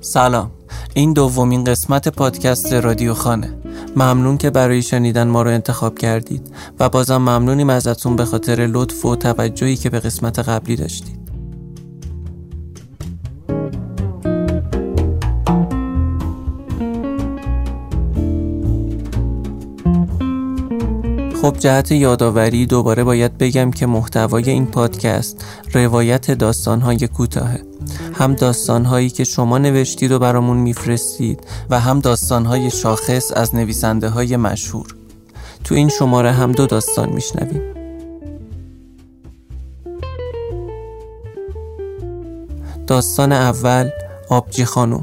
سلام، این دومین قسمت پادکست رادیو خانه. ممنون که برای شنیدن ما رو انتخاب کردید و بازم ممنونیم ازتون به خاطر لطف و توجهی که به قسمت قبلی داشتید. خب جهت یادآوری دوباره باید بگم که محتوای این پادکست روایت داستان‌های کوتاهه. هم داستان‌هایی که شما نوشتید و برامون میفرستید و هم داستان‌های شاخص از نویسنده‌های مشهور. تو این شماره هم 2 داستان میشنویم. داستان اول، آبجی خانم.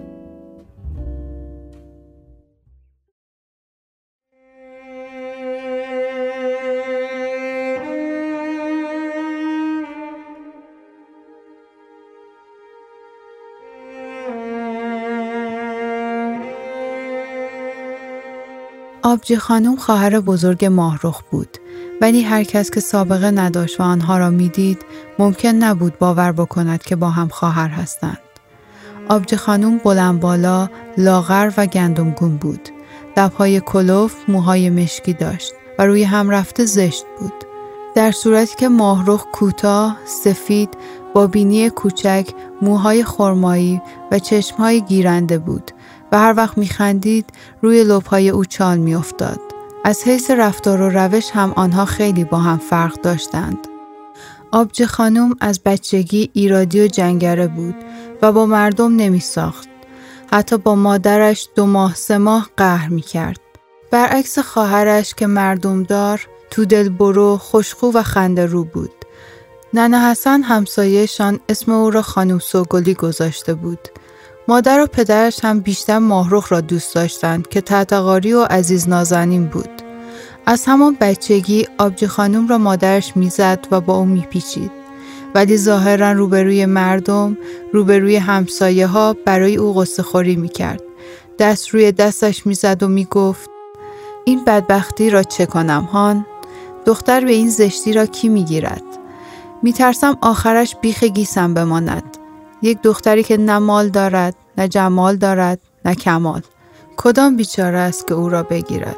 آبجی خانم خواهر بزرگ ماهرخ بود، ولی هر کس که سابقه نداشت و آنها را میدید ممکن نبود باور بکند که با هم خواهر هستند. آبجی خانم بلند بالا، لاغر و گندمگون بود. لب‌های کلوف، موهای مشکی داشت و روی هم رفته زشت بود. در صورتی که ماهرخ کوتاه، سفید، با بینی کوچک، موهای خرمایی و چشمهای گیرنده بود و هر وقت میخندید روی لب‌های او چال میافتاد. از حیث رفتار و روش هم آنها خیلی با هم فرق داشتند. آبجی خانم از بچگی ایرادی و جنگره بود و با مردم نمیساخت. حتی با مادرش 2 ماه 3 ماه قهر میکرد. برعکس خواهرش که مردم دار، تو دل برو، خوشخو و خنده رو بود. ننه حسن همسایه‌شان اسم او را خانم سوگلی گذاشته بود. مادر و پدرش هم بیشتر ماهرخ را دوست داشتند که تحتقاری و عزیز نازنین بود. از همان بچگی آبجی خانم را مادرش میزد و با او میپیچید، ولی ظاهرا روبروی مردم، روبروی همسایه ها برای او غصه خوری میکرد. دست روی دستش میزد و میگفت این بدبختی را چه کنم هان؟ دختر به این زشتی را کی میگیرد؟ میترسم آخرش بیخ گیسم بماند. یک دختری که نه مال دارد، نه جمال دارد، نه کمال. کدام بیچاره است که او را بگیرد؟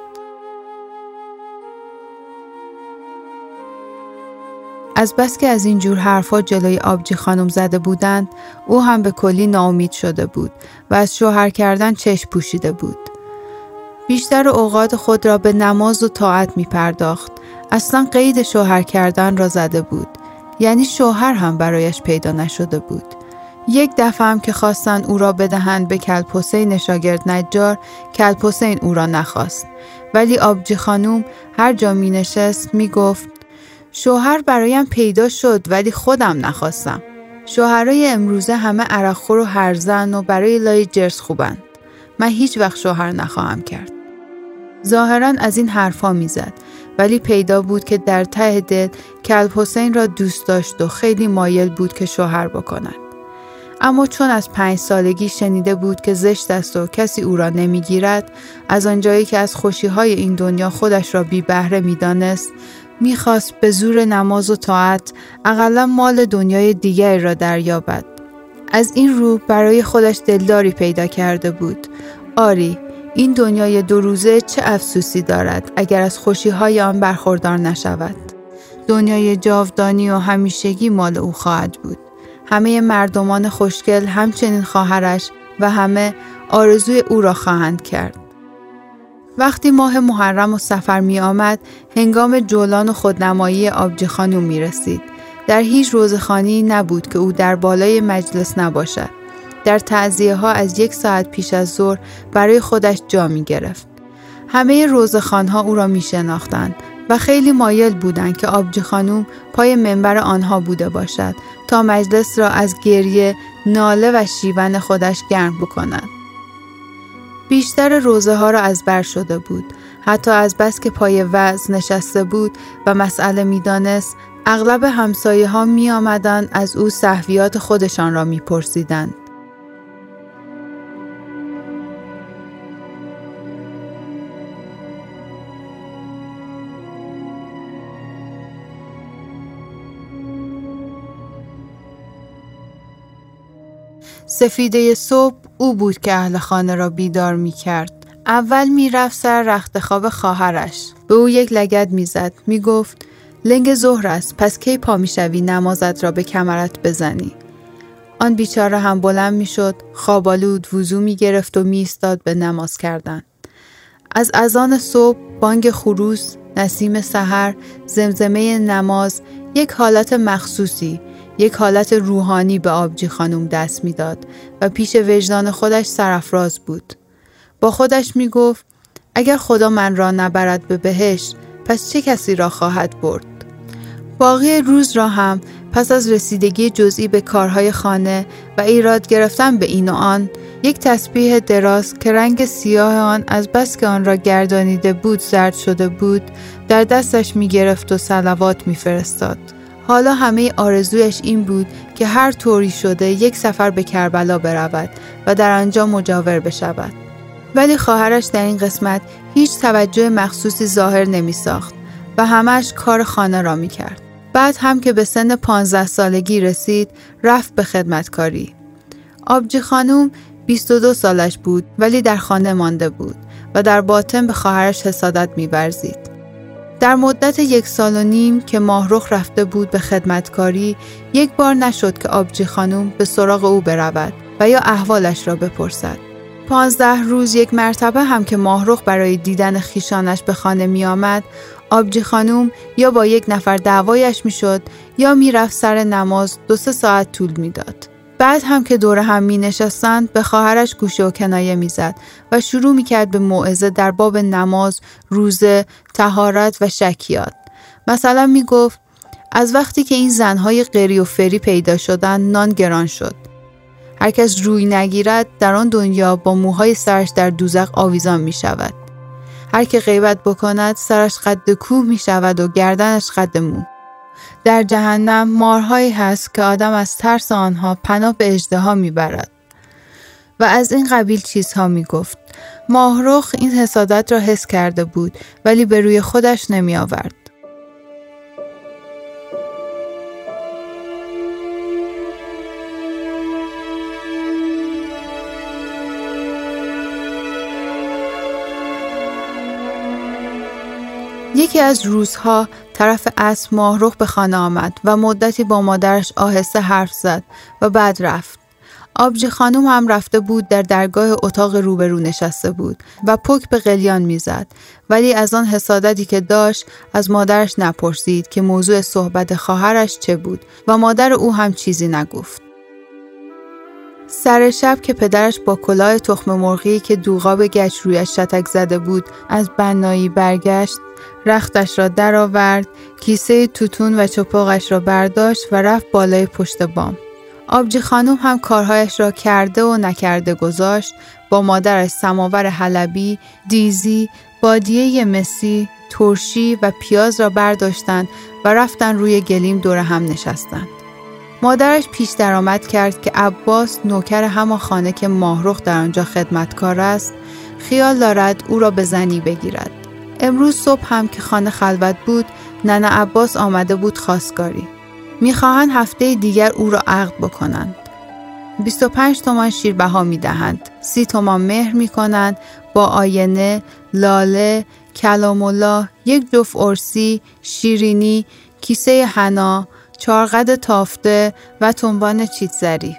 از بس که از این جور حرفا جلوی آبجی خانم زده بودند، او هم به کلی ناامید شده بود و از شوهر کردن چشم پوشیده بود. بیشتر اوقات خود را به نماز و طاعت می پرداخت. اصلا قید شوهر کردن را زده بود. یعنی شوهر هم برایش پیدا نشده بود. یک دفعه هم که خواستن او را بدهند به کلبحسین شاگرد نجار، کلبحسین او را نخواست. ولی آبجی خانم هر جا می نشست می گفت شوهر برایم پیدا شد ولی خودم نخواستم. شوهرای امروزه همه عرقخور و هرزن و برای لای جرس خوبند. من هیچ وقت شوهر نخواهم کرد. ظاهراً از این حرفا می زد، ولی پیدا بود که در ته دل کلبحسین را دوست داشت و خیلی مایل بود که شوهر بکند. اما چون از 5 سالگی شنیده بود که زشت است و کسی او را نمیگیرد، از آنجایی که از خوشی‌های این دنیا خودش را بی بهره می‌دانست، می‌خواست به زور نماز و طاعت اقلا مال دنیای دیگری را دریابد. از این رو برای خودش دلداری پیدا کرده بود. آری، این دنیای 2 روزه چه افسوسی دارد اگر از خوشی‌های آن برخوردار نشود. دنیای جاودانی و همیشگی مال او خواهد بود. همه مردمان خوشگل همچنین خواهرش و همه آرزوی او را خواهند کرد. وقتی ماه محرم و صفر می آمد، هنگام جولان و خودنمایی آبجی خانم می رسید. در هیچ روزخوانی نبود که او در بالای مجلس نباشد. در تعزیه ها از 1 ساعت پیش از ظهر برای خودش جا می گرفت. همه روزخوان‌ها او را می شناختند و خیلی مایل بودند که آبجی خانم پای منبر آنها بوده باشد تا مجلس را از گریه، ناله و شیون خودش گرم بکند. بیشتر روزه ها را از بر شده بود. حتی از بس که پای وعظ نشسته بود و مسئله می دانست، اغلب همسایه ها می آمدن از او سهویات خودشان را می پرسیدند. سفیده صبح او بود که اهل خانه را بیدار می کرد. اول می رفت سر رخت خواب خواهرش. به او یک لگد می زد. می گفت لنگ ظهر است، پس کی پا می شوی نمازت را به کمرت بزنی؟ آن بیچاره هم بلند می شد، خوابالود وضو می گرفت و می ایستاد به نماز کردن. از اذان صبح، بانگ خروس، نسیم سحر، زمزمه نماز، یک حالت مخصوصی، یک حالت روحانی به آبجی خانم دست می داد و پیش وجدان خودش سرافراز بود. با خودش می گفت اگر خدا من را نبرد به بهشت، پس چه کسی را خواهد برد؟ باقی روز را هم پس از رسیدگی جزئی به کارهای خانه و ایراد گرفتن به این و آن، یک تسبیح دراز که رنگ سیاه آن از بس که آن را گردانیده بود زرد شده بود، در دستش می گرفت و صلوات می فرستاد. حالا همه آرزویش این بود که هر طوری شده یک سفر به کربلا برود و در آنجا مجاور بشود. ولی خواهرش در این قسمت هیچ توجه مخصوصی ظاهر نمی ساخت و همش کار خانه را می کرد. بعد هم که به سن 15 سالگی رسید، رفت به خدمتکاری. آبجی خانم 22 سالش بود ولی در خانه مانده بود و در باطن به خواهرش حسادت می ورزید. در مدت 1.5 سال که ماهرخ رفته بود به خدمتکاری، یک بار نشد که آبجی خانم به سراغ او برود و یا احوالش را بپرسد. 15 روز یک مرتبه هم که ماهرخ برای دیدن خویشانش به خانه می آمد، آبجی خانم یا با یک نفر دعوایش می شد یا می رفت سر نماز 2-3 ساعت طول می داد. بعد هم که دور هم می نشستند به خواهرش گوشه و کنایه می زد و شروع می کرد به موعظه در باب نماز، روزه، طهارت و شکیات. مثلا می گفت از وقتی که این زنهای قری و فری پیدا شدن نان گران شد. هر کس روی نگیرد در آن دنیا با موهای سرش در دوزخ آویزان می شود. هر که غیبت بکند سرش قد کوه می شود و گردنش قد مو. در جهنم مارهایی هست که آدم از ترس آنها پناه به اژدها می برد. و از این قبیل چیزها می گفت. ماهرخ این حسادت را حس کرده بود ولی به روی خودش نمی آورد. یکی از روزها طرف عصر ماهرخ به خانه آمد و مدتی با مادرش آهسته حرف زد و بعد رفت. آبجی خانم هم رفته بود، در درگاه اتاق روبرو نشسته بود و پک به قلیان میزد، ولی از آن حسادتی که داشت از مادرش نپرسید که موضوع صحبت خواهرش چه بود و مادر او هم چیزی نگفت. سر شب که پدرش با کلاه تخم مرغی که دوغاب گچ رویش شتک زده بود از بنایی برگشت، رختش را در آورد، کیسه توتون و چپاقش را برداشت و رفت بالای پشت بام. آبجی خانم هم کارهایش را کرده و نکرده گذاشت. با مادرش سماور حلبی، دیزی، بادیه مسی، ترشی و پیاز را برداشتند و رفتن روی گلیم دور هم نشستند. مادرش پیش درآمد کرد که عباس نوکر همان خانه که ماهرخ در آنجا خدمتکار است، خیال دارد او را به زنی بگیرد. امروز صبح هم که خانه خلوت بود، ننه عباس آمده بود خواستگاری. میخواهند هفته دیگر او را عقد بکنند. 25 تومان شیربها میدهند. 30 تومان مهر میکنند با آینه، لاله، کلام الله، یک جفت ارسی، شیرینی، کیسه حنا، 4 قد تافته و تنبان چیتزری.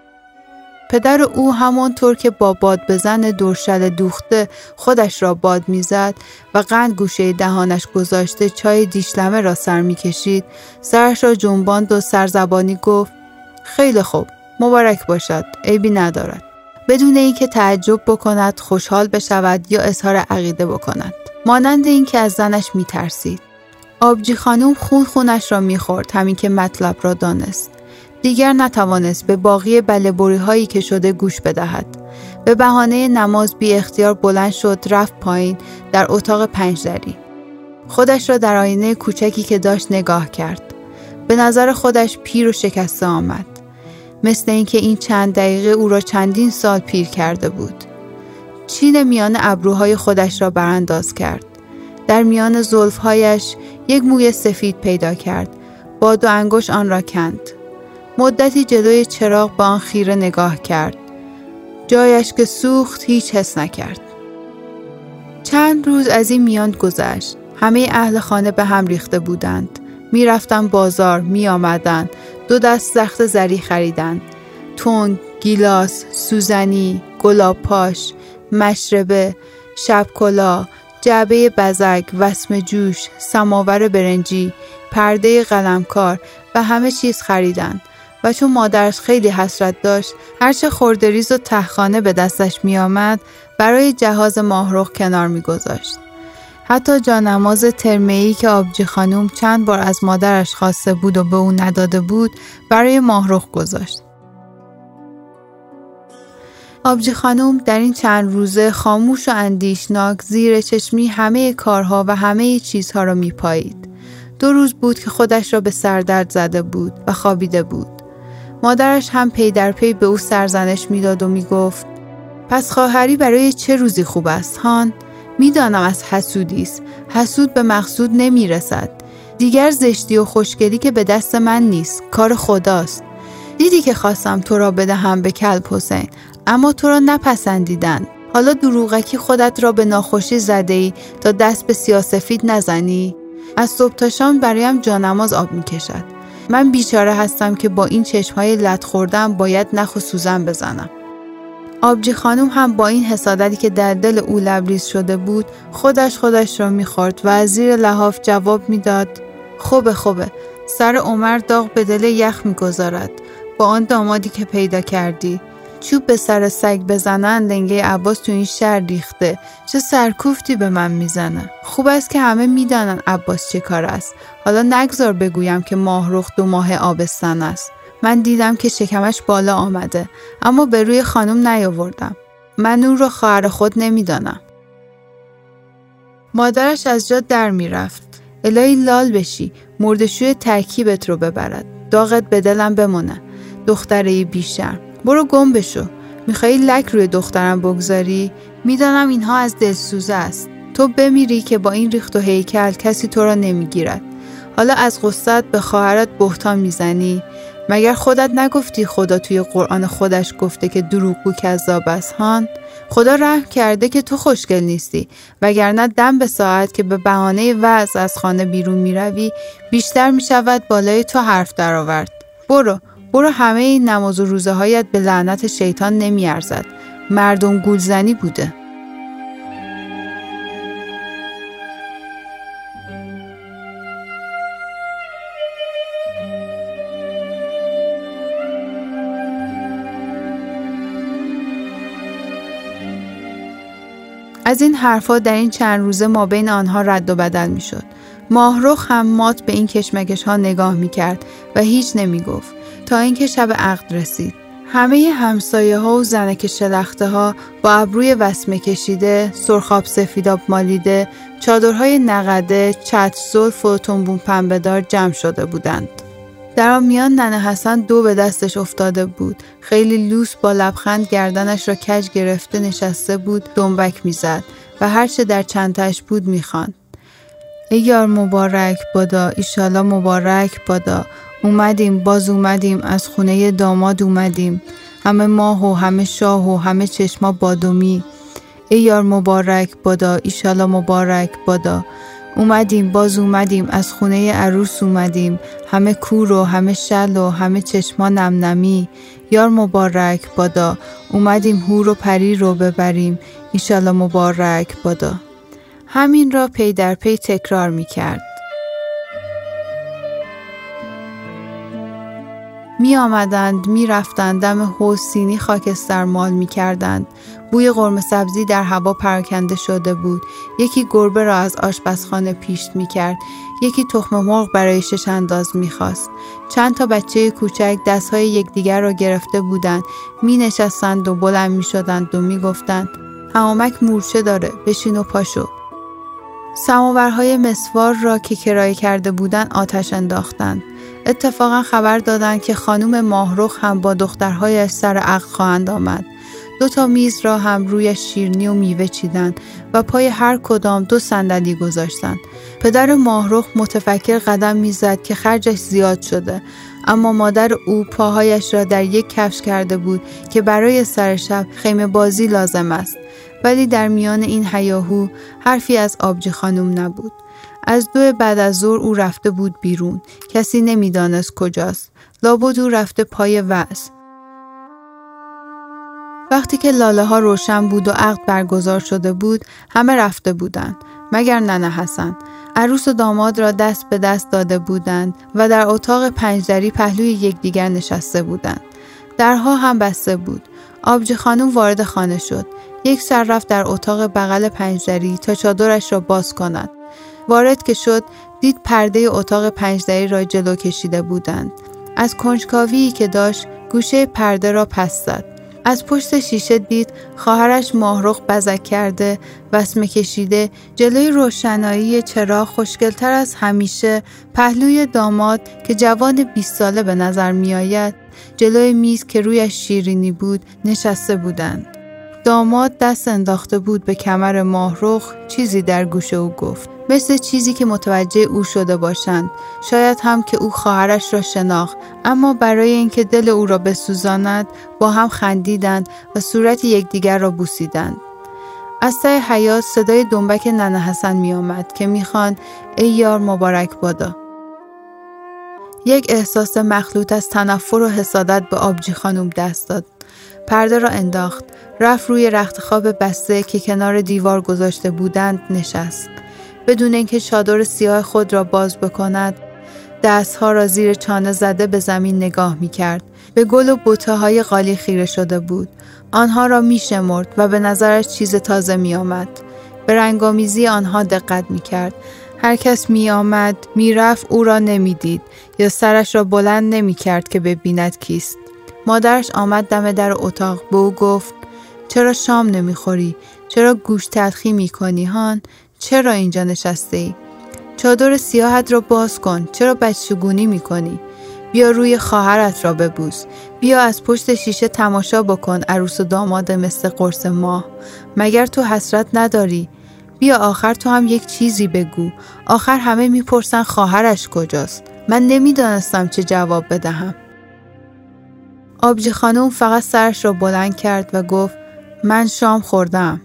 پدر او همانطور که با باد بزن درشل دوخته خودش را باد میزد و قند گوشه دهانش گذاشته چای دیشلمه را سر میکشید، سرش را جنباند و سرزبانی گفت خیلی خوب، مبارک باشد، عیبی ندارد، بدون اینکه تعجب بکند، خوشحال بشود یا اظهار عقیده بکند، مانند اینکه از زنش میترسید. آبجی خانم خونش را میخورد همین که مطلب را دانست. دیگر نتوانست به باقی بله‌بری هایی که شده گوش بدهد. به بهانه نماز بی اختیار بلند شد، رفت پایین در اتاق 5 دری. خودش را در آینه کوچکی که داشت نگاه کرد. به نظر خودش پیر و شکسته آمد. مثل اینکه این چند دقیقه او را چندین سال پیر کرده بود. چین میان ابروهای خودش را برانداز کرد. در میان زلفهایش یک موی سفید پیدا کرد. با 2 انگشت آن را کند. مدتی جلوی چراغ با آن خیره نگاه کرد. جایش که سوخت هیچ حس نکرد. چند روز از این میان گذشت. همه اهل خانه به هم ریخته بودند. می رفتن بازار، می آمدن. 2 دست زخت زری خریدند. تنگ، گیلاس، سوزنی، گلاب پاش، مشربه، شبکلا، جعبه بزک، وسم جوش، سماور برنجی، پرده قلمکار و همه چیز خریدن. و چون مادرش خیلی حسرت داشت، هرچه خردریز و تهخانه به دستش می آمد برای جهاز ماهرخ کنار می گذاشت. حتی جانماز ترمه‌ای که آبجی خانم چند بار از مادرش خواسته بود و به او نداده بود برای ماهرخ گذاشت. آبجی خانم در این چند روزه خاموش و اندیشناک زیر چشمی همه کارها و همه چیزها را می پایید. 2 روز بود که خودش را به سردرد زده بود و خوابیده بود. مادرش هم پی در پی به او سرزنش می داد و می گفت پس خواهری برای چه روزی خوب است هان؟ می دانم از حسودی است. حسود به مقصود نمی رسد. دیگر زشتی و خوشگلی که به دست من نیست. کار خداست. دیدی که خواستم تو را بدهم به کلب حسین، اما تو را نپسندیدن. حالا دروغکی خودت را به ناخوشی زده ای تا دست به سیاه‌سفید نزنی؟ از صبح تا شام برایم جانماز آب می کشد. من بیچاره هستم که با این چشمهای لت خوردم باید نخ و سوزن بزنم. آبجی خانم هم با این حسادتی که در دل او لبریز شده بود خودش را می‌خورد و از زیر لحاف جواب میداد خوبه سر عمر داغ به دل یخ می‌گذارد با آن دامادی که پیدا کردی. چوب به سر سگ بزنن لنگه عباس تو این شهر ریخته. چه سرکوفتی به من میزنه. خوب است که همه میدانن عباس چه کار است. حالا نگذار بگویم که ماهرخ 2 ماه آبستن است. من دیدم که شکمش بالا آمده، اما به روی خانم نیاوردم. من اون رو خواهر خود نمیدانم. مادرش از جا در میرفت. الهی لال بشی، مردشوی ترکیبت رو ببرد. داغت به دلم بمونه. دختره بیشرم. برو گم بشو. میخوایی لک روی دخترم بگذاری؟ میدانم اینها از دلسوزه است. تو بمیری که با این ریخت و هیکل کسی تو را نمیگیرد. حالا از غصت به خواهرت بهتان میزنی؟ مگر خودت نگفتی خدا توی قرآن خودش گفته که دروغگو کذاب است هان؟ خدا رحم کرده که تو خوشگل نیستی، وگرنه دم به ساعت که به بهانه وعظ از خانه بیرون میروی بیشتر میشود بالای تو حرف درآورد. برو همه این نماز و روزه هایت به لعنت شیطان نمیارزد. مردم گولزنی بوده. از این حرفا در این چند روزه ما بین آنها رد و بدل می شد. ماهرخ هم مات به این کشمکش ها نگاه می کرد و هیچ نمی گفت تا اینکه شب عقد رسید. همه همسایه ها و زنک شلخته ها با ابروی وسمه کشیده، سرخاب سفیداب مالیده، چادرهای نقده، چتر زلف و تنبون پنبه‌دار جمع شده بودند. در آن میان ننه حسن 2 به دستش افتاده بود. خیلی لوس با لبخند گردنش را کج گرفته نشسته بود، دنبک میزد و هرچه در چنتش بود میخواند. ای یار مبارک بادا، ایشالا مبارک بادا. اومدیم از خونه داماد اومدیم. همه ماه و همه شاه و همه چشما بادومی. ای یار مبارک بادا، ایشالا مبارک بادا. اومدیم از خونه عروس اومدیم. همه کور و همه شل و همه چشما نمنمی. یار مبارک بادا. اومدیم هور و پری رو ببریم. ایشالا مبارک بادا. همین را پی در پی تکرار می کرد. می آمدند، می رفتند، دم حوض سینی خاکستر مال می کردند. بوی قرمه سبزی در هوا پراکنده شده بود. یکی گربه را از آشپزخانه پیشت می کرد. یکی تخم مرغ برای 6 انداز می خواست. چند تا بچه کوچک دستهای یکدیگر را گرفته بودند. می نشستند و بلند می شدند و می گفتند حمامک مورچه داره، بشین و پاشو. سماورهای مسوار را که کرایه کرده بودند آتش انداختند. اتفاقا خبر دادند که خانم ماهرخ هم با دخترهایش سر عقد خواهند آمد. 2 تا میز را هم روی شیرینی و میوه چیدند و پای هر کدام 2 صندلی گذاشتند. پدر ماهرخ متفکر قدم میزد که خرجش زیاد شده، اما مادر او پاهایش را در یک کفش کرده بود که برای سر شب خیمه بازی لازم است. ولی در میان این هیاهو حرفی از آبجی خانم نبود. از 2 بعد از ظهر او رفته بود بیرون. کسی نمیدانست کجاست. لابد او رفته پای وعظ. وقتی که لاله ها روشن بود و عقد برگزار شده بود، همه رفته بودند مگر ننه حسن. عروس و داماد را دست به دست داده بودند و در اتاق 5 دری پهلوی یکدیگر نشسته بودند. درها هم بسته بود. آبجی خانم وارد خانه شد. یک سر رفت در اتاق بغل 5 دری تا چادرش را باز کند. وارد که شد دید پرده اتاق 5 دری را جلو کشیده بودند. از کنجکاویی که داشت گوشه پرده را پس زد. از پشت شیشه دید خواهرش ماهرخ بزک کرده، وسمه کشیده، جلوی روشنایی چراغ خوشگل‌تر از همیشه. پهلوی داماد که جوان 20 ساله به نظر می آید، جلوی میز که رویش شیرینی بود نشسته بودند. داماد دست انداخته بود به کمر ماهرخ، چیزی در گوش او گفت، مثل چیزی که متوجه او شده باشند. شاید هم که او خواهرش را شناخت، اما برای اینکه دل او را بسوزاند با هم خندیدند و صورت یکدیگر را بوسیدند. از ته حیاط صدای دنبک ننه حسن می آمد که می خواند ای یار مبارک بادا. یک احساس مخلوط از تنفر و حسادت به آبجی خانم دست داد. پرده را انداخت، رفت روی رخت خواب بسته که کنار دیوار گذاشته بودند نشست. بدون اینکه چادر سیاه خود را باز بکند، دستها را زیر چانه زده به زمین نگاه می کرد. به گل و بوته های قالی خیره شده بود. آنها را می شمرد و به نظرش چیز تازه می آمد. به رنگامیزی آنها دقت می کرد. هر کس می آمد می رفت او را نمی دید یا سرش را بلند نمی کرد که ببیند کیست. مادرش آمد دم در اتاق، به او گفت چرا شام نمی خوری؟ چرا گوشت تلخی می کنی هان؟ چرا اینجا نشسته ای؟ چادر سیاهت را باز کن. چرا بچگونی می کنی؟ بیا روی خواهرت را ببوس. بیا از پشت شیشه تماشا بکن عروس و داماد مثل قرص ماه. مگر تو حسرت نداری؟ بیا آخر تو هم یک چیزی بگو. آخر همه میپرسن خواهرش کجاست. من نمیدانستم چه جواب بدهم. آبجی خانم فقط سرش را بلند کرد و گفت من شام خوردم.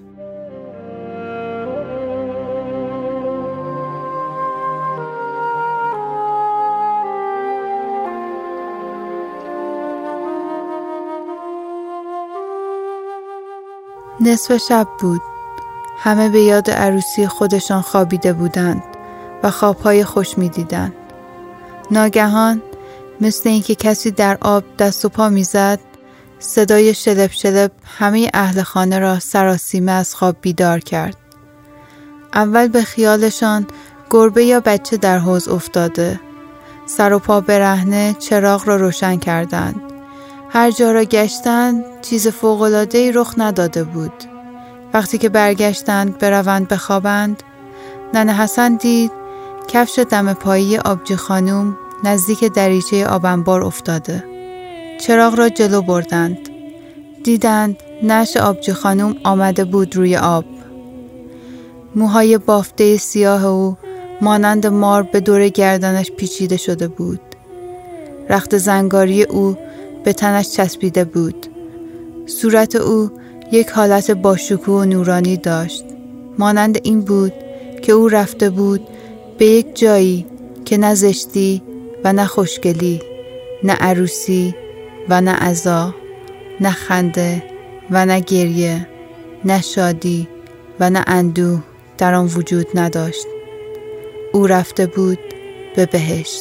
نصف شب بود. همه به یاد عروسی خودشان خوابیده بودند و خوابهای خوش می دیدند. ناگهان مثل اینکه کسی در آب دست و پا می زد، صدای شلپ شلپ همه اهل خانه را سراسیمه از خواب بیدار کرد. اول به خیالشان گربه یا بچه در حوض افتاده. سر و پا برهنه چراغ را روشن کردند. هر جا را گشتند چیز فوق‌العاده‌ای رخ نداده بود. وقتی که برگشتند بروند بخوابند، ننه حسن دید کفش دم پایی آبجی خانم نزدیک دریچه آب انبار افتاده. چراغ را جلو بردند. دیدند نعش آبجی خانم آمده بود روی آب. موهای بافته سیاه او مانند مار به دور گردنش پیچیده شده بود. رخت زنگاری او به تنش چسبیده بود. صورت او یک حالت باشکوه و نورانی داشت. مانند این بود که او رفته بود به یک جایی که نه زشتی و نه خوشگلی، نه عروسی و نه عزا، نه خنده و نه گریه، نه شادی و نه اندوه در آن وجود نداشت. او رفته بود به بهشت.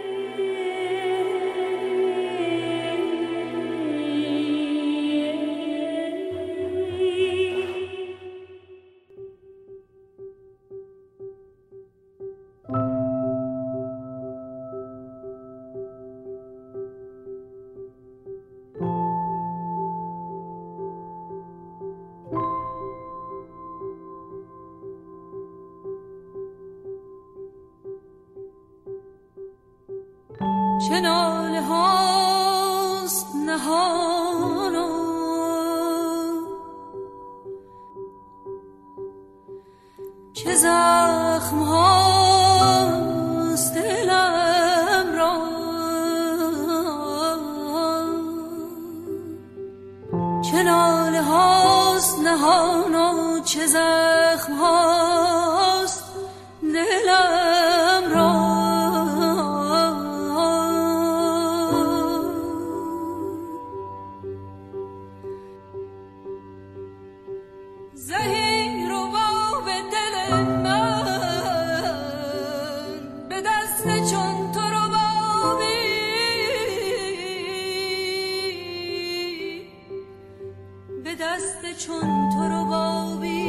چه ناله هاست نهانا چه زخم هاست دلم را هاست نهان و چه زخم هاست دلم را. زهی رو به دل من به دست چون تو رو بابی، به دست چون تو رو بابی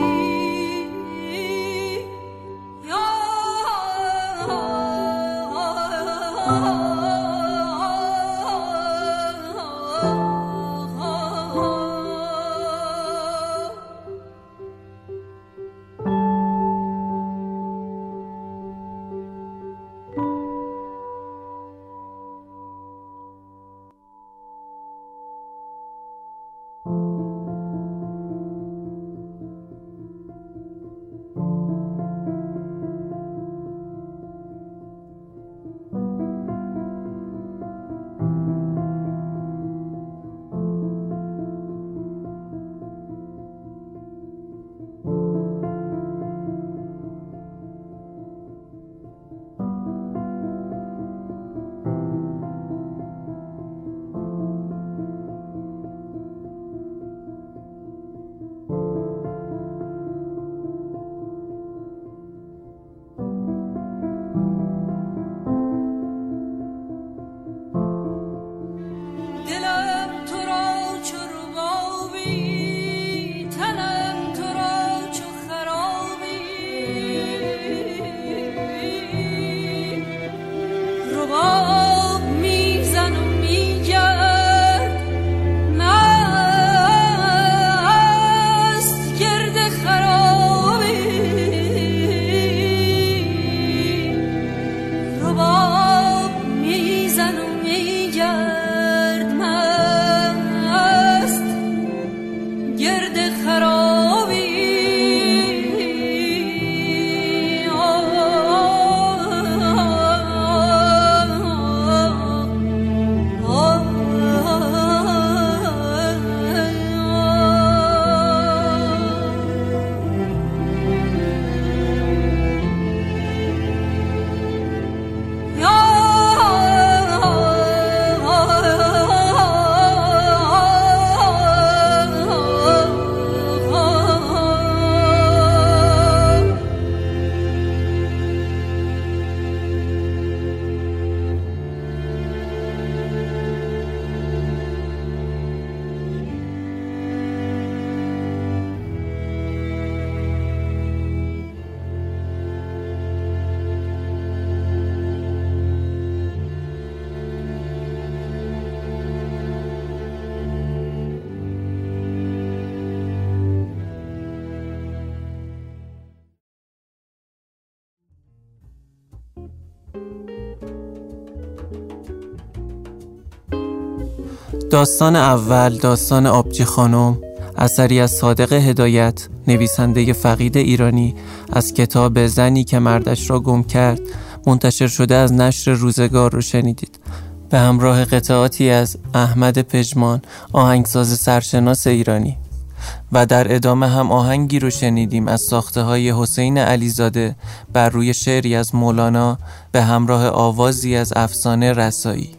داستان اول، داستان آبجی خانم، اثری از صادق هدایت، نویسنده فقید ایرانی، از کتاب زنی که مردش را گم کرد، منتشر شده از نشر روزگار رو شنیدید. به همراه قطعاتی از احمد پژمان، آهنگساز سرشناس ایرانی. و در ادامه هم آهنگی رو شنیدیم از ساخته های حسین علیزاده بر روی شعری از مولانا به همراه آوازی از افسانه رسایی.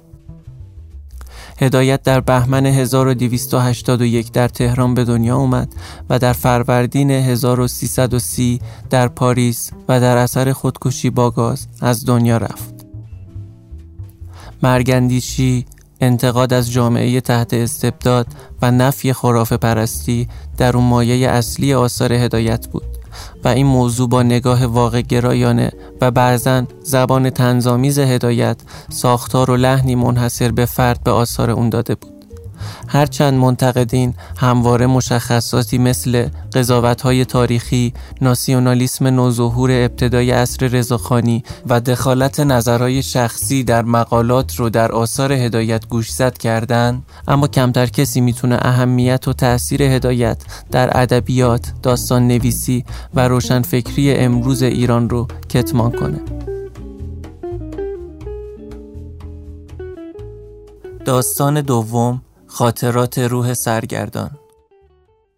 هدایت در بهمن 1281 در تهران به دنیا اومد و در فروردین 1330 در پاریس و در اثر خودکشی با گاز از دنیا رفت. مرگندیشی، انتقاد از جامعه تحت استبداد و نفی خرافه پرستی در اون مایه اصلی آثار هدایت بود و این موضوع با نگاه واقع گرایانه و بعضن زبان طنزآمیز هدایت ساختار و لحنی منحصر به فرد به آثار اون داده بود. هرچند منتقدین همواره مشخصاتی مثل قضاوت‌های تاریخی، ناسیونالیسم نوظهور ابتدای عصر رضاخانی و دخالت نظرهای شخصی در مقالات رو در آثار هدایت گوشزد کردند، اما کمتر کسی میتونه اهمیت و تأثیر هدایت در ادبیات، داستان نویسی و روشنفکری امروز ایران رو کتمان کنه. داستان دوم، خاطرات روح سرگردان.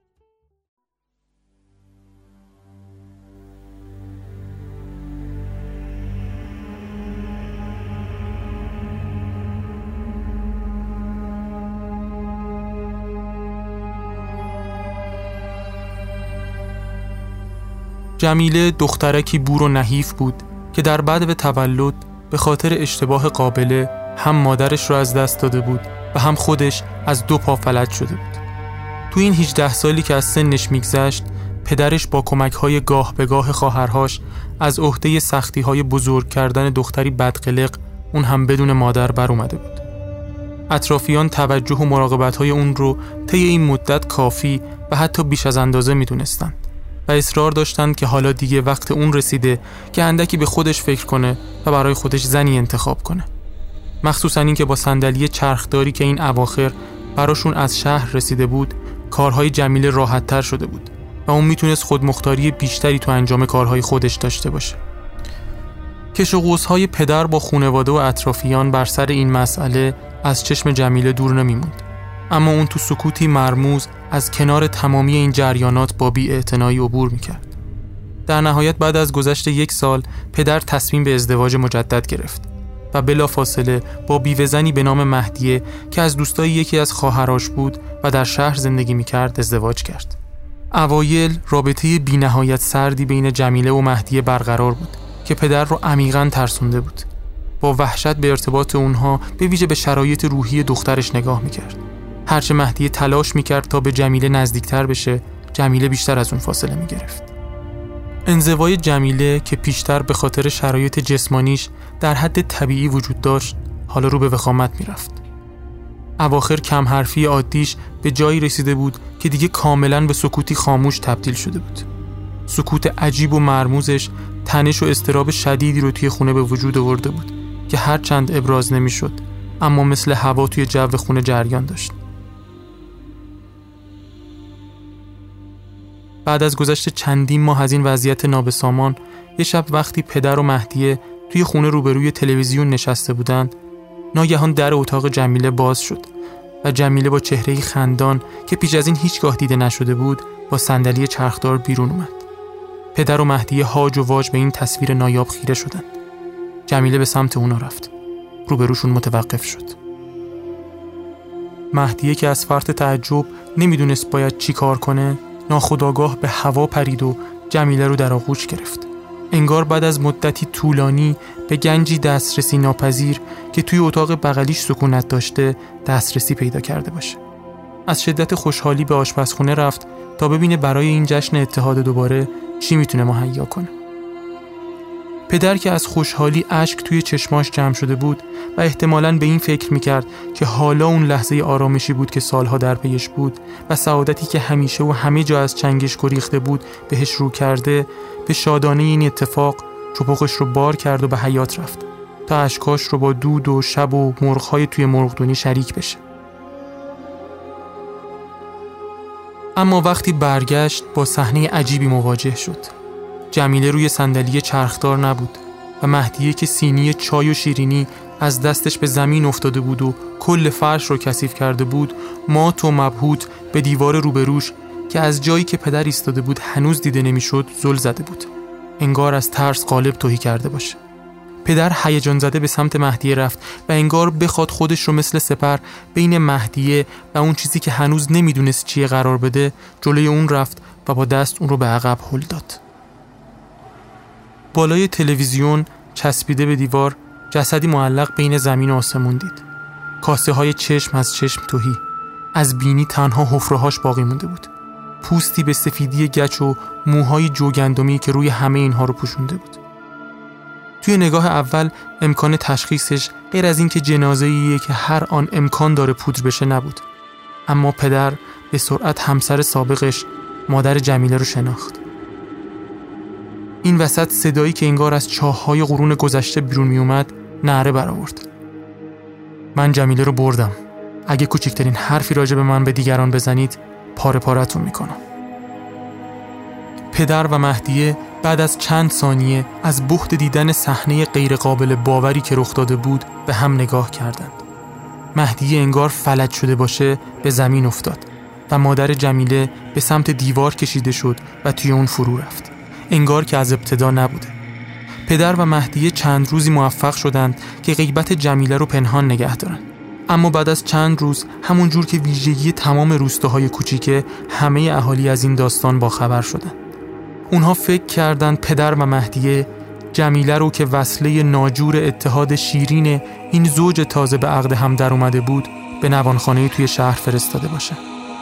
جمیله دخترکی بور و نحیف بود که در بدو تولد به خاطر اشتباه قابله هم مادرش رو از دست داده بود و هم خودش از 2 پا فلج شده بود. تو این 18 سالی که از سنش میگذشت، پدرش با کمک‌های گاه به گاه خواهرهاش از عهده سختی‌های بزرگ کردن دختری بدقلق، اون هم بدون مادر، بر اومده بود. اطرافیان توجه و مراقبت‌های اون رو طی این مدت کافی و حتی بیش از اندازه میدونستن و اصرار داشتن که حالا دیگه وقت اون رسیده که اندکی به خودش فکر کنه و برای خودش زنی انتخاب کنه. مخصوصاً این که با صندلی چرخداری که این اواخر براشون از شهر رسیده بود، کارهای جمیله راحت‌تر شده بود و اون میتونست خودمختاری بیشتری تو انجام کارهای خودش داشته باشه. کش و قوس‌های پدر با خانواده و اطرافیان بر سر این مسئله از چشم جمیله دور نمیموند، اما اون تو سکوتی مرموز از کنار تمامی این جریانات با بی‌اعتنایی عبور میکرد. در نهایت بعد از گذشت 1 سال پدر تصمیم به ازدواج مجدد گرفت و بلافاصله با بیوه‌زنی به نام مهدیه که از دوستای یکی از خواهراش بود و در شهر زندگی میکرد ازدواج کرد. اوایل رابطه بی‌نهایت سردی بین جمیله و مهدیه برقرار بود که پدر رو عمیقاً ترسونده بود. با وحشت به ارتباط اونها، به ویژه به شرایط روحی دخترش نگاه میکرد. هرچه مهدیه تلاش میکرد تا به جمیله نزدیکتر بشه، جمیله بیشتر از اون فاصله میگرفت. انزوای جمیله که پیشتر به خاطر شرایط جسمانیش در حد طبیعی وجود داشت، حالا رو به وخامت میرفت. اواخر کم حرفی عادیش به جایی رسیده بود که دیگه کاملاً به سکوتی خاموش تبدیل شده بود. سکوت عجیب و مرموزش تنش و اضطراب شدیدی رو توی خونه به وجود آورده بود که هر چند ابراز نمی‌شد، اما مثل هوا توی جو خونه جریان داشت. بعد از گذشت چندین ماه از این وضعیت نابسامان، یه شب وقتی پدر و مهدیه توی خونه روبروی تلویزیون نشسته بودند، ناگهان در اتاق جمیله باز شد و جمیله با چهره‌ای خندان که پیش از این هیچگاه دیده نشده بود، با صندلی چرخدار بیرون اومد. پدر و مهدیه هاج و واج به این تصویر نایاب خیره شدند. جمیله به سمت اونا رفت. روبروشون متوقف شد. مهدیه که از فرط تعجب نمیدونست باید چی کار کنه، ناخودآگاه به هوا پرید و جمیله رو در آغوش گرفت. انگار بعد از مدتی طولانی به گنجی دسترسی ناپذیر که توی اتاق بغلیش سکونت داشته دسترسی پیدا کرده باشه. از شدت خوشحالی به آشپزخونه رفت تا ببینه برای این جشن اتحاد دوباره چی میتونه مهیا کنه. پدر که از خوشحالی اشک توی چشماش جمع شده بود و احتمالاً به این فکر میکرد که حالا اون لحظه آرامشی بود که سالها در پیش بود و سعادتی که همیشه و همه جا از چنگش گریخته بود بهش رو کرده، به شادانه این اتفاق چپقش رو بار کرد و به حیاط رفت تا اشکاش رو با دود و شب و مرغ‌های توی مرغدونی شریک بشه. اما وقتی برگشت با صحنه عجیبی مواجه شد. جمیله روی صندلی چرخدار نبود و مهدیه که سینی چای و شیرینی از دستش به زمین افتاده بود و کل فرش رو کثیف کرده بود، مات و مبهوت به دیوار روبروش که از جایی که پدر ایستاده بود هنوز دیده نمیشد زل زده بود. انگار از ترس قالب تهی کرده باشه. پدر هیجان زده به سمت مهدیه رفت و انگار بخواد خودش رو مثل سپر بین مهدیه و اون چیزی که هنوز نمیدونست چیه قرار بده جلوی اون رفت و با دست اون رو به عقب هل داد. بالای تلویزیون چسبیده به دیوار جسدی معلق بین زمین و آسمون دید. کاسه های چشم از چشم تهی، از بینی تنها حفره‌هاش باقی مونده بود. پوستی به سفیدی گچ و موهای جوگندمی که روی همه اینها رو پوشونده بود. توی نگاه اول امکان تشخیصش غیر از این که جنازه‌ایه که هر آن امکان داره پودر بشه نبود. اما پدر به سرعت همسر سابقش مادر جمیله رو شناخت. این وسط صدایی که انگار از چاه‌های قرون گذشته بیرون می اومد نعره برآورد. من جمیله رو بردم. اگه کوچکترین حرفی راجع به من به دیگران بزنید پاره پاره‌تون میکنم. پدر و مهدیه بعد از چند ثانیه از بهت دیدن صحنه غیر قابل باوری که رخ داده بود به هم نگاه کردند. مهدیه انگار فلج شده باشه به زمین افتاد و مادر جمیله به سمت دیوار کشیده شد و توی اون فرو رفت. انگار که از ابتدا نبوده. پدر و مهدیه چند روزی موفق شدند که غیبت جمیله رو پنهان نگه دارن. اما بعد از چند روز همون جور که ویژگی تمام روستاهای کوچیکه همه اهالی از این داستان با خبر شدن. اونها فکر کردند پدر و مهدیه جمیله رو که وصله ناجور اتحاد شیرین این زوج تازه به عقد هم در اومده بود به نوانخانه توی شهر فرستاده باشه.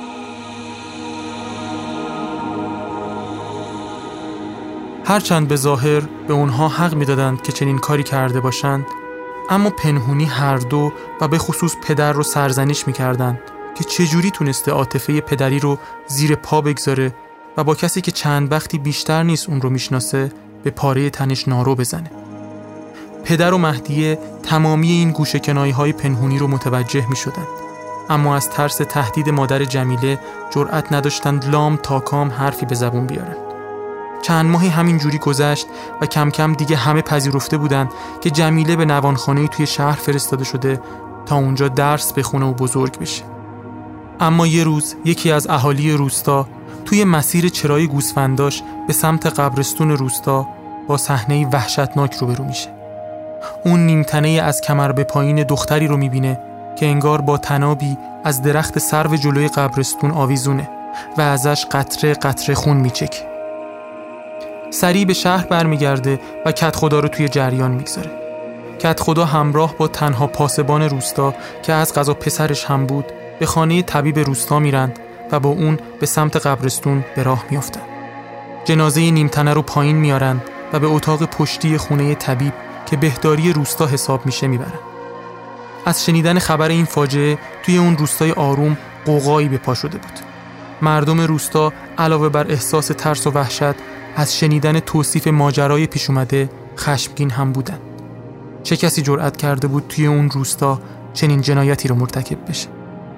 هرچند به ظاهر به اونها حق میدادند که چنین کاری کرده باشند، اما پنهونی هر دو و به خصوص پدر رو سرزنش میکردند که چجوری تونسته عاطفه پدری رو زیر پا بگذاره و با کسی که چند وقتی بیشتر نیست اون رو میشناسه به پاره تنش نارو بزنه. پدر و مهدیه تمامی این گوشه‌کنایی‌های پنهونی رو متوجه میشدند، اما از ترس تهدید مادر جمیله جرأت نداشتند لام تا کام حرفی به زبون بیارن. چند ماهی همین جوری گذشت و کم کم دیگه همه پذیرفته بودند که جمیله به نوانخانه‌ای توی شهر فرستاده شده تا اونجا درس بخونه و بزرگ بشه. اما یه روز یکی از اهالی روستا توی مسیر چرای گوسفنداش به سمت قبرستون روستا با صحنه‌ای وحشتناک روبرو میشه. اون نیمتنه از کمر به پایین دختری رو میبینه که انگار با تنابی از درخت سرو جلوی قبرستون آویزونه و ازش قطره قطره خون میچکه. سریع به شهر برمیگرده و کت خدا رو توی جریان میگذاره. کت خدا همراه با تنها پاسبان روستا که از قضا پسرش هم بود به خانه طبیب روستا میرن و با اون به سمت قبرستون به راه میافتن. جنازه نیمتنه رو پایین میارن و به اتاق پشتی خونه طبیب که بهداری روستا حساب میشه میبرن. از شنیدن خبر این فاجعه توی اون روستای آروم قوقایی به پا شده بود. مردم روستا علاوه بر احساس ترس و وحشت از شنیدن توصیف ماجرای پیش اومده خشمگین هم بودن. چه کسی جرأت کرده بود توی اون روستا چنین جنایتی رو مرتکب بشه؟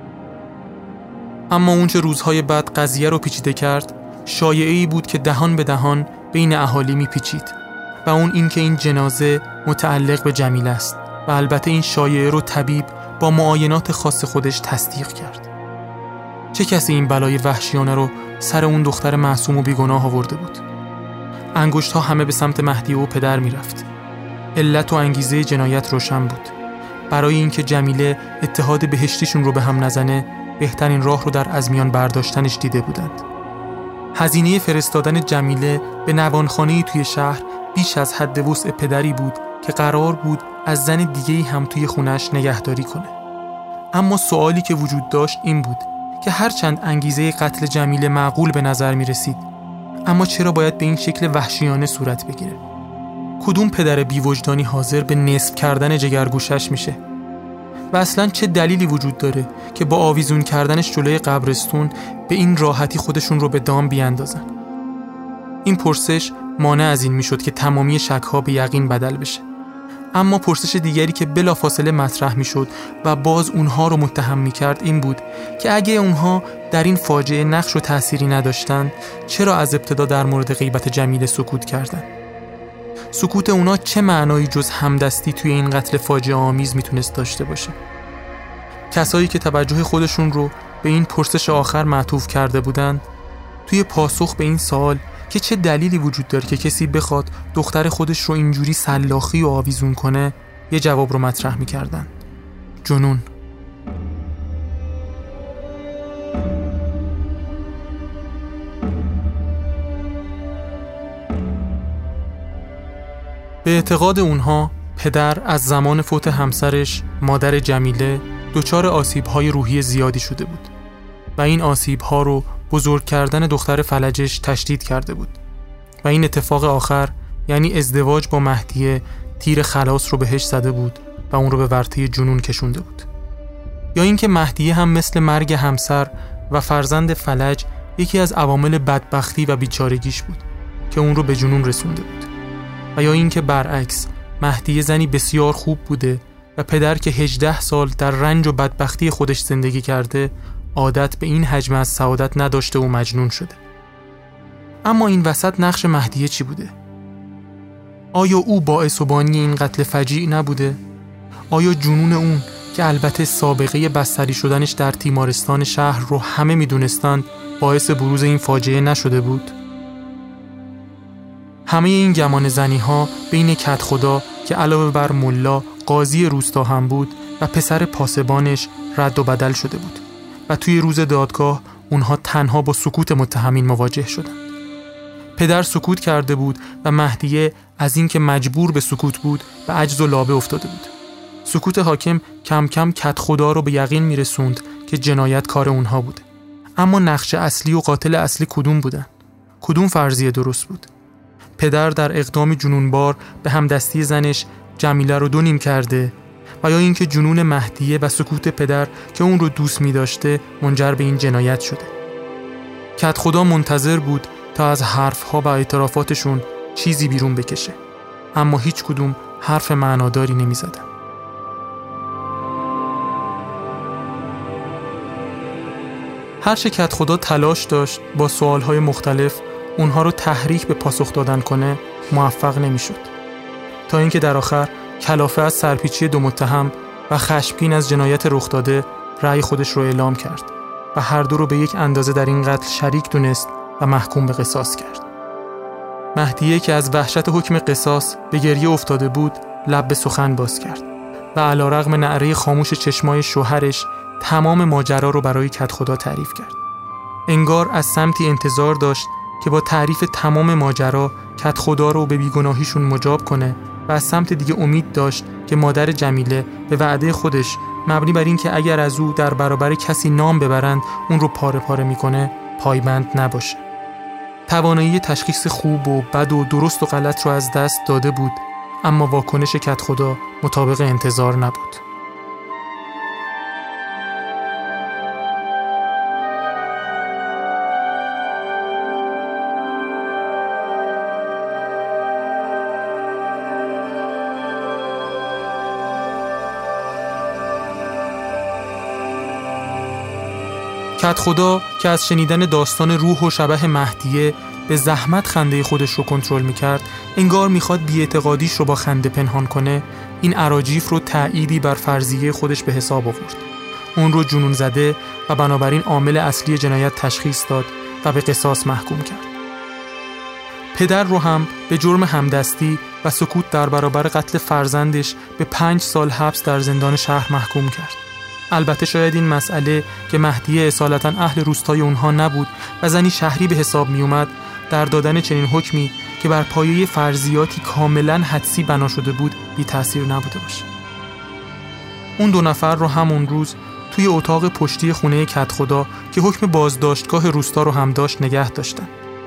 اما اون چه روزهای بعد قضیه رو پیچیده کرد شایعه‌ای بود که دهان به دهان بین اهالی میپیچید و اون این که این جنازه متعلق به جمیله است و البته این شایعه رو طبیب با معاینات خاص خودش تصدیق کرد. چه کسی این بلای وحشیانه رو سر اون دختر معصوم و بیگناه آورده بود؟ انگشت‌ها همه به سمت مهدی و پدر میرفت. علت و انگیزه جنایت روشن بود. برای اینکه جمیله اتحاد بهشتیشون رو به هم نزنه بهترین راه رو در از میان برداشتنش دیده بودند. هزینه فرستادن جمیله به نوانخانه‌ای توی شهر بیش از حد وسع پدری بود که قرار بود از زن دیگه‌ای هم توی خونش نگهداری کنه. اما سوالی که وجود داشت این بود که هرچند انگیزه قتل جمیله معقول به نظر می رسید، اما چرا باید به این شکل وحشیانه صورت بگیره؟ کدوم پدر بی‌وجدانی حاضر به نصب کردن جگرگوشش میشه؟ و اصلاً چه دلیلی وجود داره که با آویزون کردنش جلوی قبرستون به این راحتی خودشون رو به دام بیاندازن؟ این پرسش مانع از این میشد که تمامی شک‌ها به یقین بدل بشه. اما پرسش دیگری که بلافاصله مطرح میشد و باز اونها رو متهم میکرد این بود که اگه اونها در این فاجعه نقش و تأثیری نداشتن چرا از ابتدا در مورد غیبت جمیله سکوت کردن؟ سکوت اونا چه معنایی جز همدستی توی این قتل فاجعه آمیز میتونست داشته باشه؟ کسایی که توجه خودشون رو به این پرسش آخر معطوف کرده بودن توی پاسخ به این سوال که چه دلیلی وجود داره که کسی بخواد دختر خودش رو اینجوری سلاخی و آویزون کنه یه جواب رو مطرح میکردن: جنون. به اعتقاد اونها پدر از زمان فوت همسرش مادر جمیله دچار آسیب‌های روحی زیادی شده بود و این آسیب‌ها رو بزرگ کردن دختر فلجش تشدید کرده بود و این اتفاق آخر یعنی ازدواج با مهدیه تیر خلاص رو بهش زده بود و اون رو به ورطه جنون کشونده بود. یا اینکه مهدیه هم مثل مرگ همسر و فرزند فلج یکی از عوامل بدبختی و بیچارگیش بود که اون رو به جنون رسونده بود. و یا اینکه برعکس مهدیه زنی بسیار خوب بوده و پدر که 18 سال در رنج و بدبختی خودش زندگی کرده عادت به این حجم از سعادت نداشته و مجنون شده. اما این وسط نقش مهدیه چی بوده؟ آیا او باعث و بانی این قتل فجیع نبوده؟ آیا جنون اون که البته سابقه بستری شدنش در تیمارستان شهر رو همه میدونستند باعث بروز این فاجعه نشده بود؟ همه این گمان زنی ها بین کت خدا که علاوه بر ملا قاضی روستا هم بود و پسر پاسبانش رد و بدل شده بود و توی روز دادگاه اونها تنها با سکوت متهمین مواجه شدند. پدر سکوت کرده بود و مهدیه از این که مجبور به سکوت بود به عجز و لابه افتاده بود. سکوت حاکم کم کم کدخدا رو به یقین میرسوند که جنایت کار اونها بوده. اما نقش اصلی و قاتل اصلی کدوم بودن؟ کدوم فرضیه درست بود؟ پدر در اقدامی جنونبار به همدستی زنش جمیله رو 2 نیم کرده و یا اینکه جنون مهدیه و سکوت پدر که اون رو دوست می داشته منجر به این جنایت شده؟ کدخدا منتظر بود تا از حرفها و اعترافاتشون چیزی بیرون بکشه، اما هیچ کدوم حرف معناداری نمی زدن. هرچه کدخدا تلاش داشت با سوالهای مختلف اونها رو تحریک به پاسخ دادن کنه موفق نمی شد، تا اینکه در آخر کلافه از سرپیچی 2 متهم و خشمگین از جنایت رخ داده رأی خودش رو اعلام کرد و هر دو رو به یک اندازه در این قتل شریک دونست و محکوم به قصاص کرد. مهدیه که از وحشت حکم قصاص به گریه افتاده بود لب به سخن باز کرد و علیرغم نعره خاموش چشمای شوهرش تمام ماجرا رو برای کدخدا تعریف کرد. انگار از سمتی انتظار داشت که با تعریف تمام ماجرا کدخدا رو به بیگناهیشون مجاب کنه و از سمت دیگه امید داشت که مادر جمیله به وعده خودش مبنی بر این که اگر از او در برابر کسی نام ببرند اون رو پاره پاره میکنه پایبند نباشه. توانایی تشخیص خوب و بد و درست و غلط رو از دست داده بود، اما واکنش کدخدا مطابق انتظار نبود. کدخدا که از شنیدن داستان روح و شبح مهدیه به زحمت خنده خودش رو کنترل میکرد، انگار میخواد بی‌اعتقادیش رو با خنده پنهان کنه، این اراجیف رو تأییدی بر فرضیه خودش به حساب آورد. اون رو جنون زده و بنابراین عامل اصلی جنایت تشخیص داد و به قصاص محکوم کرد. پدر رو هم به جرم همدستی و سکوت در برابر قتل فرزندش به 5 سال حبس در زندان شهر محکوم کرد. البته شاید این مسئله که مهدیه اصالتاً اهل روستای اونها نبود و زنی شهری به حساب می اومد، در دادن چنین حکمی که بر پایه فرضیاتی کاملاً حدسی بنا شده بود بی تأثیر نبوده باشه. اون 2 نفر رو همون روز توی اتاق پشتی خونه کدخدا که حکم بازداشتگاه روستا رو هم داشت نگه داشتن.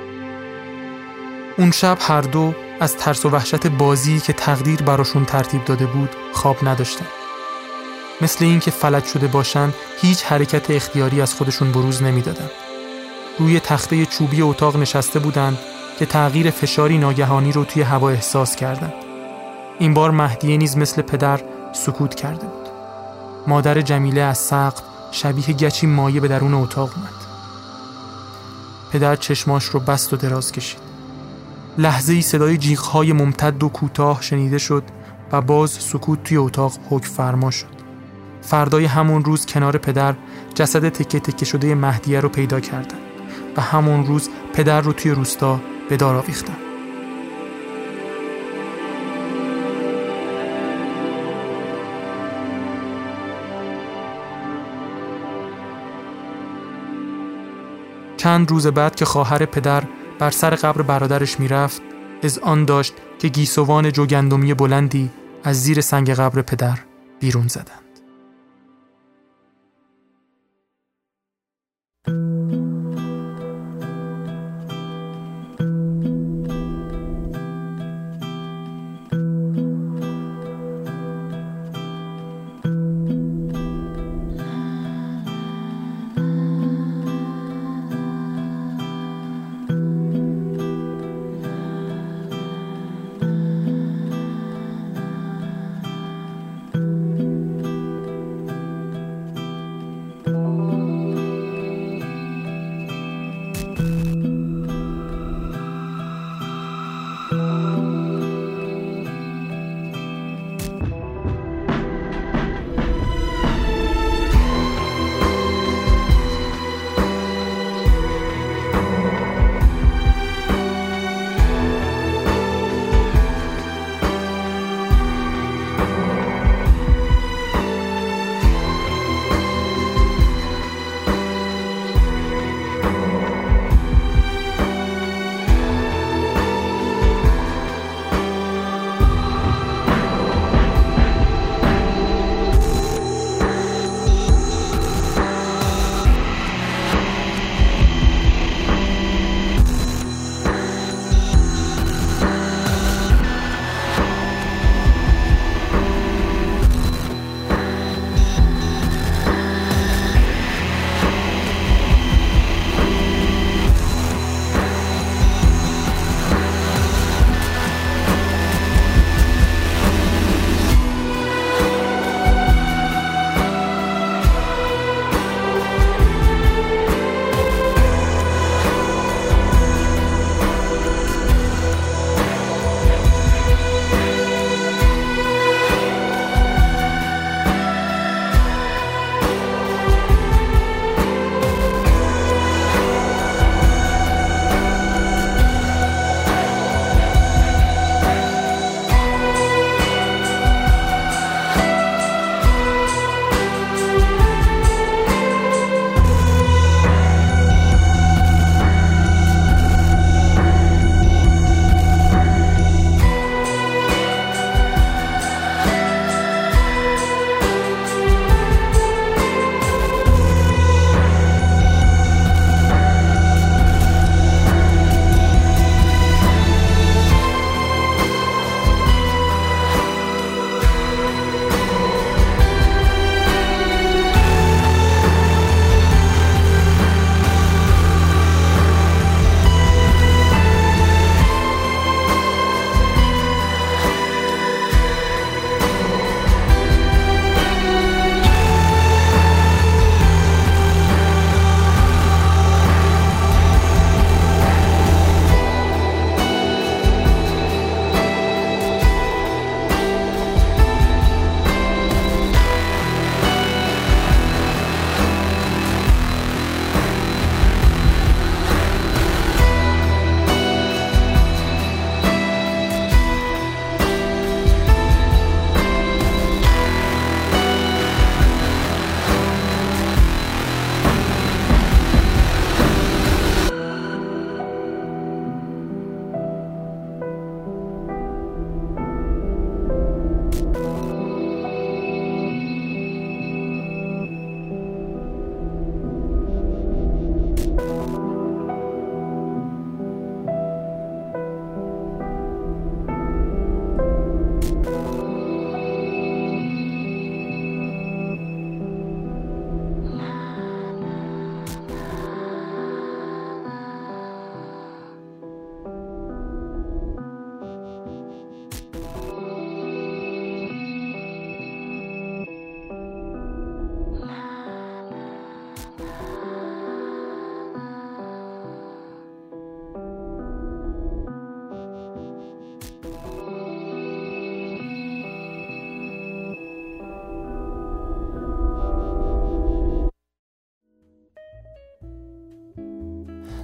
اون شب هر دو از ترس و وحشت بازی که تقدیر براشون ترتیب داده بود خواب نداشتن. مثل این که فلج شده باشن هیچ حرکت اختیاری از خودشون بروز نمیدادن. روی تخته چوبی اتاق نشسته بودند که تغییر فشاری ناگهانی رو توی هوا احساس کردند. این بار مهدیه نیز مثل پدر سکوت کرده بود. مادر جمیله از سقف شبیه گچی مایه به درون اتاق اومد. پدر چشماش رو بست و دراز کشید. لحظه‌ای صدای جیغ‌های ممتد و کوتاه شنیده شد و باز سکوت توی اتاق حکم فرما شد. فردای همون روز کنار پدر جسد تکه تکه شده مهدیه رو پیدا کردن و همون روز پدر رو توی روستا به دار آویختن. چند روز بعد که خواهر پدر بر سر قبر برادرش میرفت، اذعان داشت که گیسوان جوگندمی بلندی از زیر سنگ قبر پدر بیرون زدند.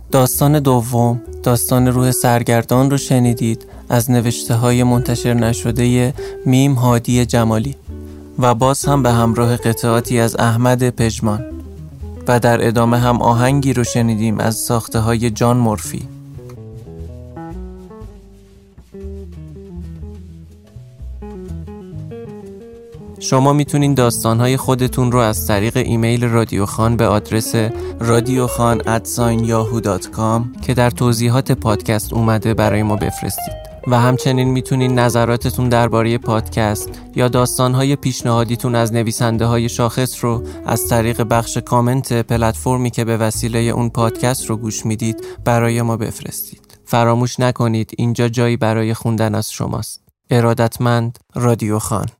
داستان دوم، داستان روح سرگردان رو شنیدید از نوشته‌های منتشر نشده میم هادی جمالی و باز هم به همراه قطعاتی از احمد پژمان و در ادامه هم آهنگی رو شنیدیم از ساخته‌های جان مورفی. شما میتونین داستانهای خودتون رو از طریق ایمیل رادیو خان به آدرس radiokhan@yahoo.com که در توضیحات پادکست اومده برای ما بفرستید و همچنین میتونین نظراتتون درباره پادکست یا داستانهای پیشنهادیتون از نویسنده‌های شاخص رو از طریق بخش کامنت پلتفرمی که به وسیله اون پادکست رو گوش میدید برای ما بفرستید. فراموش نکنید اینجا جایی برای خوندن از شماست. ارادتمند، رادیو خان.